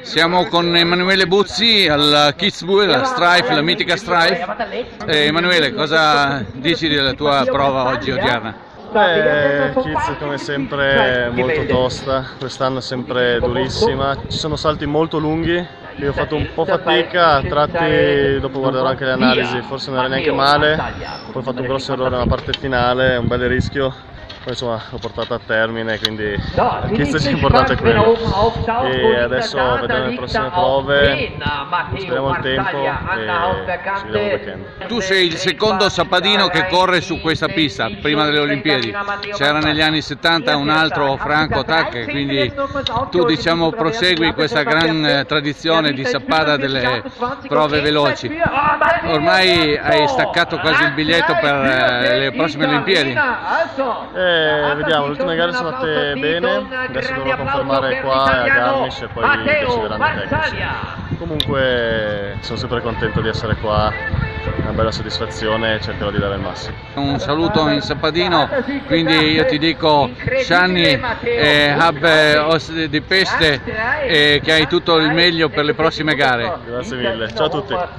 Siamo con Emanuele Buzzi al Kitzbühel, la Strife, la mitica Strife. Emanuele, cosa dici della tua prova oggi odierna? Kids come sempre è molto tosta, quest'anno è sempre durissima, ci sono salti molto lunghi, io ho fatto un po' fatica, a tratti dopo guarderò anche le analisi, forse non era neanche male, poi ho fatto un grosso errore nella parte finale, un bel rischio, poi insomma l'ho portata a termine, quindi il Kids è importante quello. E adesso vedremo le prossime prove, speriamo il tempo e ci vediamo il weekend. Tu sei il secondo sappadino che corre su questa pista prima delle Olimpiadi, c'era negli anni 70 un altro Franco Tac, quindi tu diciamo prosegui questa gran tradizione di sappada delle prove veloci. Ormai hai staccato quasi il biglietto per le prossime Olimpiadi. Vediamo, le ultime gare sono andate bene, adesso dovrò confermare qua a Garmisch e poi decideranno i tecnici. Comunque sono sempre contento di essere qua, una bella soddisfazione e cercherò di dare il massimo. Un saluto in sappadino, quindi io ti dico Shani Hab di Peste e che hai tutto il meglio per le prossime gare. Grazie mille, ciao a tutti.